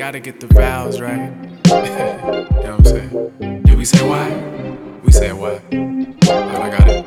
Gotta get the vowels right. You know what I'm saying? Did we say why? We said why. Oh, I got it.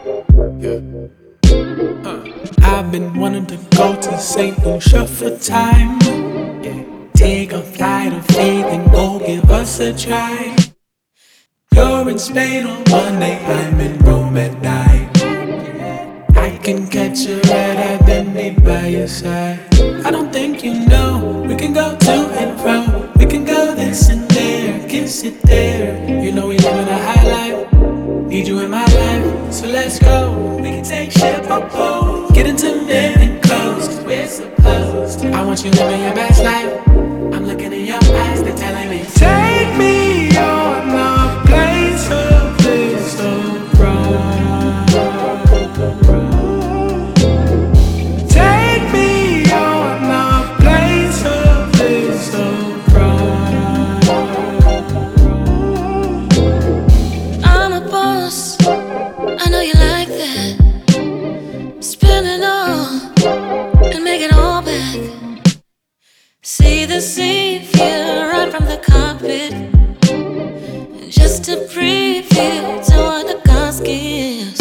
Yeah. I've been wanting to go to St. Lucia for time. Yeah. Take a flight of faith and go give us a try. You're in Spain on Monday, I'm in Rome at night. I can catch a red eye, then be by your side. I don't think you know, we can go to and fro. We can go this and there, kiss it there. You know we living a high life, need you in my life. So let's go, we can take ship or boat. Get intimate and close, 'cause we're supposed. I want you living your best life. I'm looking in your eyes, they're telling me, take me on a place of bliss of pride. See the sea view right from the cockpit, just to preview to what the gods gives.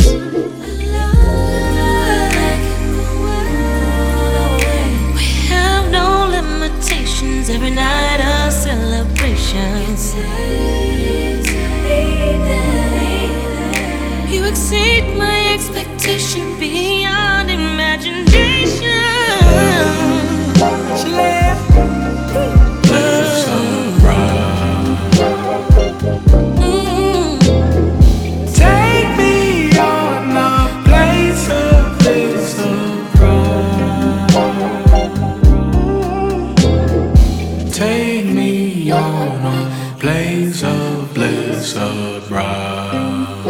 We have no limitations, every night a celebration. You exceed my expectation beyond imagination. Take me on a place of bliss abroad.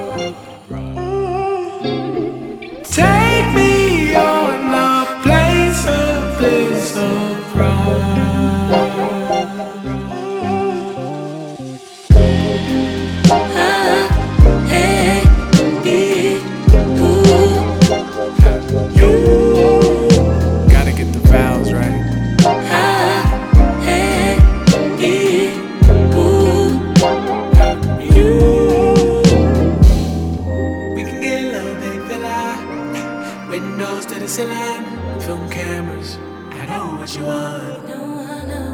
Take me on a place of bliss abroad. Gotta get the vowels right. Windows to the ceiling, film cameras. I know what you want.